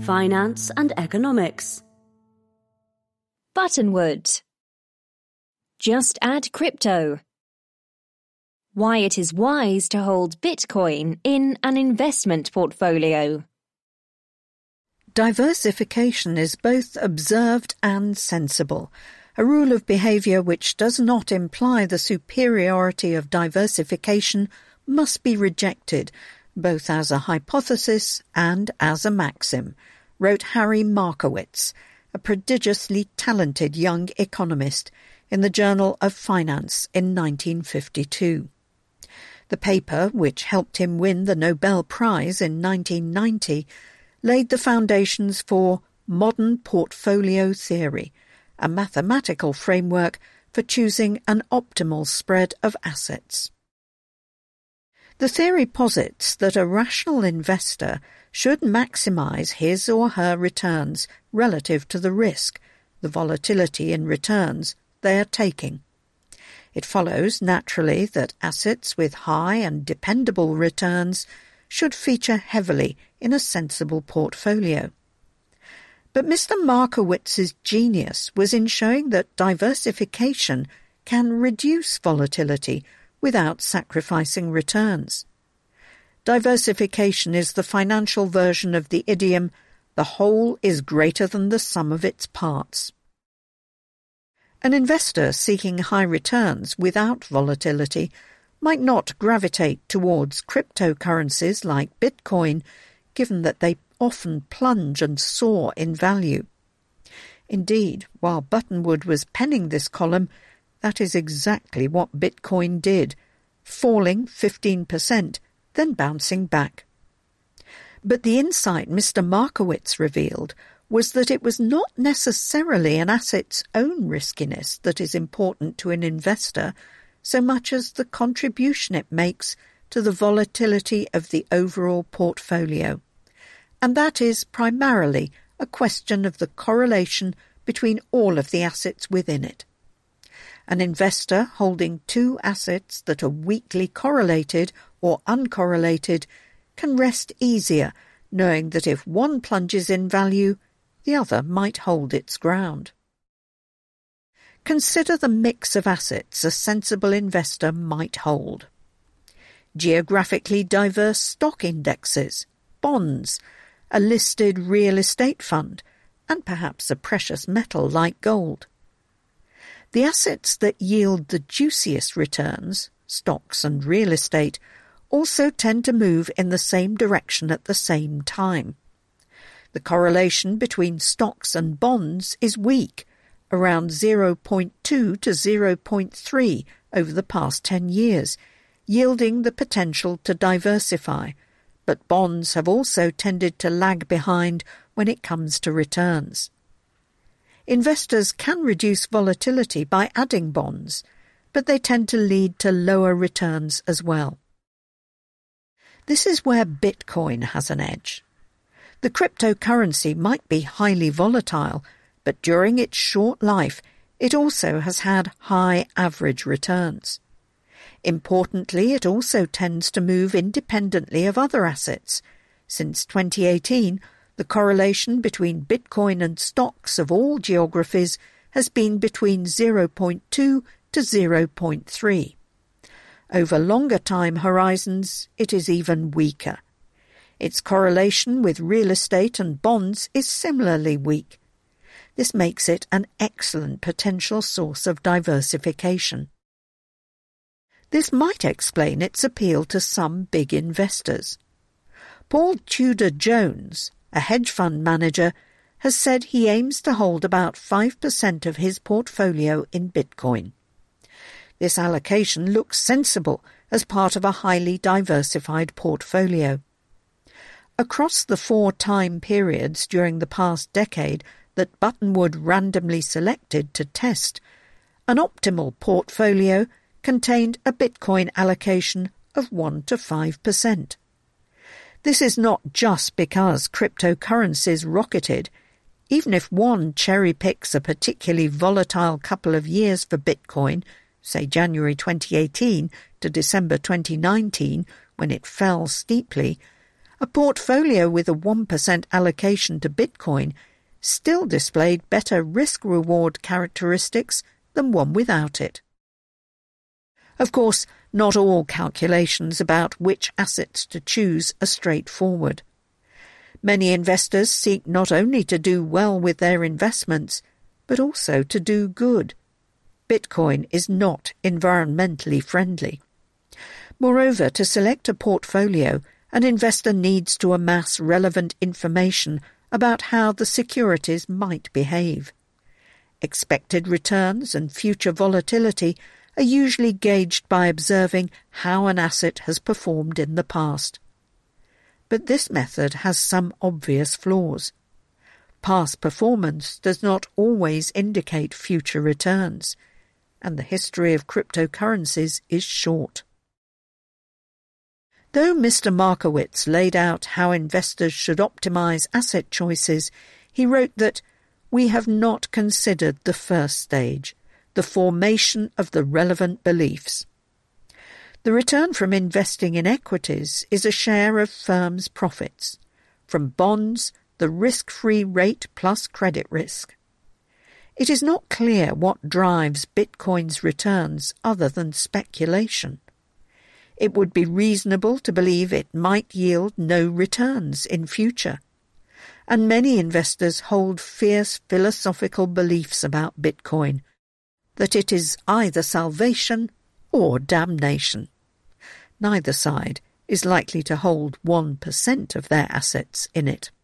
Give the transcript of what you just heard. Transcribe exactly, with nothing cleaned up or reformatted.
finance and economics. Buttonwood. Just add crypto. Why it is wise to hold Bitcoin in an investment portfolio. Diversification is both observed and sensible, a rule of behaviour which does not imply the superiority of diversification must be rejected, both as a hypothesis and as a maxim, wrote Harry Markowitz, a prodigiously talented young economist, in the Journal of Finance in nineteen fifty-two. The paper, which helped him win the Nobel Prize in nineteen ninety, laid the foundations for modern portfolio theory, a mathematical framework for choosing an optimal spread of assets. The theory posits that a rational investor should maximize his or her returns relative to the risk, the volatility in returns, they are taking. It follows naturally that assets with high and dependable returns should feature heavily in a sensible portfolio. But Mister Markowitz's genius was in showing that diversification can reduce volatility without sacrificing returns. Diversification is the financial version of the idiom, "the whole is greater than the sum of its parts." An investor seeking high returns without volatility might not gravitate towards cryptocurrencies like Bitcoin, given that they often plunge and soar in value. Indeed, while Buttonwood was penning this column, that is exactly what Bitcoin did, falling fifteen percent, then bouncing back. But the insight Mister Markowitz revealed was that it was not necessarily an asset's own riskiness that is important to an investor so much as the contribution it makes to the volatility of the overall portfolio. And that is primarily a question of the correlation between all of the assets within it. An investor holding two assets that are weakly correlated or uncorrelated can rest easier knowing that if one plunges in value, the other might hold its ground. Consider the mix of assets a sensible investor might hold. Geographically diverse stock indexes, bonds, a listed real estate fund, and perhaps a precious metal like gold. The assets that yield the juiciest returns, stocks and real estate, also tend to move in the same direction at the same time. The correlation between stocks and bonds is weak, around zero point two to zero point three over the past ten years, yielding the potential to diversify, but bonds have also tended to lag behind when it comes to returns. Investors can reduce volatility by adding bonds, but they tend to lead to lower returns as well. This is where Bitcoin has an edge. The cryptocurrency might be highly volatile, but during its short life, it also has had high average returns. Importantly, it also tends to move independently of other assets. Since twenty eighteen, the correlation between Bitcoin and stocks of all geographies has been between zero point two to zero point three. Over longer time horizons, it is even weaker. Its correlation with real estate and bonds is similarly weak. This makes it an excellent potential source of diversification. This might explain its appeal to some big investors. Paul Tudor Jones, a hedge fund manager, has said he aims to hold about five percent of his portfolio in Bitcoin. This allocation looks sensible as part of a highly diversified portfolio. Across the four time periods during the past decade that Buttonwood randomly selected to test, an optimal portfolio contained a Bitcoin allocation of one to five percent. This is not just because cryptocurrencies rocketed. Even if one cherry-picks a particularly volatile couple of years for Bitcoin, say January twenty eighteen to December twenty nineteen, when it fell steeply, A portfolio with a one percent allocation to Bitcoin still displayed better risk-reward characteristics than one without it. Of course, not all calculations about which assets to choose are straightforward. Many investors seek not only to do well with their investments, but also to do good. Bitcoin is not environmentally friendly. Moreover, to select a portfolio, an investor needs to amass relevant information about how the securities might behave. Expected returns and future volatility are usually gauged by observing how an asset has performed in the past. But this method has some obvious flaws. Past performance does not always indicate future returns, and the history of cryptocurrencies is short. Though Mister Markowitz laid out how investors should optimize asset choices, he wrote that we have not considered the first stage, the formation of the relevant beliefs. The return from investing in equities is a share of firms' profits. From bonds, the risk-free rate plus credit risk. It is not clear what drives Bitcoin's returns other than speculation. It would be reasonable to believe it might yield no returns in future. And many investors hold fierce philosophical beliefs about Bitcoin, that it is either salvation or damnation. Neither side is likely to hold one percent of their assets in it.